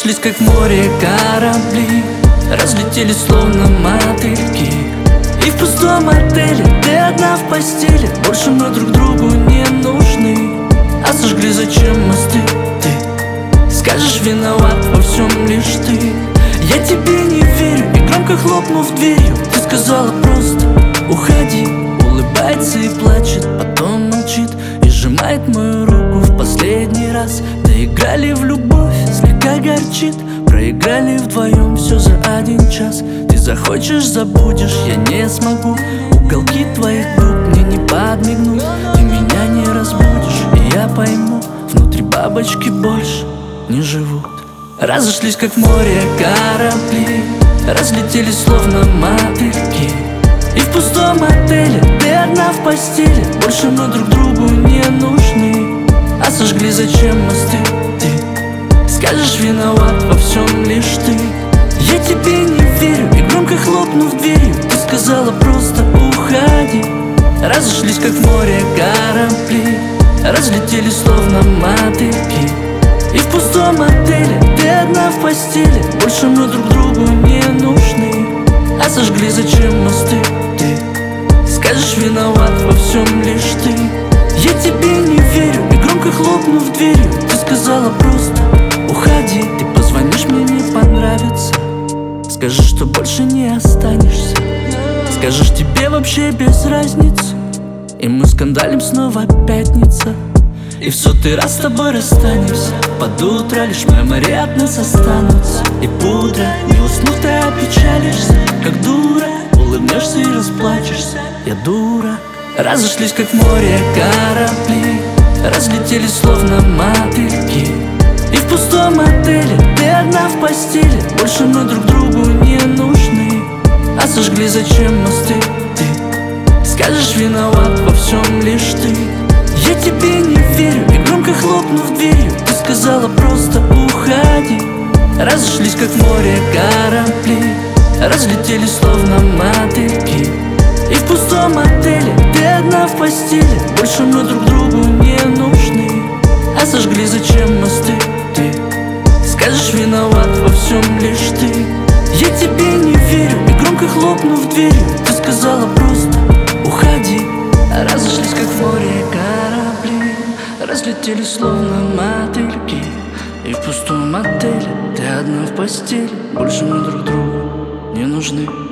Разошлись как в море корабли, разлетелись словно мотыльки. И в пустом отеле ты одна в постели, больше мы друг другу не нужны. А сожгли зачем мосты? Ты скажешь, виноват во всем лишь ты. Я тебе не верю, и громко хлопнув дверью, ты сказала просто уходи. Улыбается и плачет, потом молчит и сжимает мою руку в последний раз. Доиграли в любовь, слегка горчит, проиграли вдвоем все за 1 час. Ты захочешь, забудешь, я не смогу. Уголки твоих губ мне не подмигнут. Ты меня не разбудишь, и я пойму, внутри бабочки больше не живут. Разошлись как в море корабли, разлетелись словно мотыльки. И в пустом отеле ты одна в постели, больше мы друг другу не нужны. А сожгли зачем мосты? Ты скажешь, виноват во всем лишь ты. Я тебе не верю, и громко хлопнув дверью, ты сказала просто уходи. Разошлись как в море корабли, разлетелись словно мотыльки. И в пустом отеле ты одна в постели, больше мы друг другу не нужны. А сожгли зачем мосты? Ты скажешь, виноват во всем лишь ты. Я тебе не верю, и громко хлопнув дверью, ты сказала просто уходи. Ты позвонишь, мне не понравится, скажешь, что больше не останешься. Скажешь, тебе вообще без разницы, и мы скандалим, снова пятница. И в 100-й раз с тобой расстанемся. Под утро лишь мемори от нас останутся. И пудра, не уснув, ты опечалишься, как дура. Улыбнешься и расплачешься, я дура. Разошлись как в море корабли, разлетелись словно мотыльки. И в пустом отеле ты одна в постели, больше мы друг другу не нужны. А сожгли зачем мосты? Ты скажешь, виноват во всем лишь ты. Я тебе не верю, и громко хлопнув дверью, ты сказала просто уходи. Разошлись как в море корабли, разлетелись словно мотыльки. И в пустом отеле ты одна в постели, больше мы друг другу не нужны. А сожгли зачем мосты? Ты скажешь, виноват во всем лишь ты. Я тебе не верю, и громко хлопнув дверью, ты сказала просто уходи. Разошлись как в море корабли, разлетелись словно мотыльки. И в пустом отеле ты одна в постели, больше мы друг другу не нужны.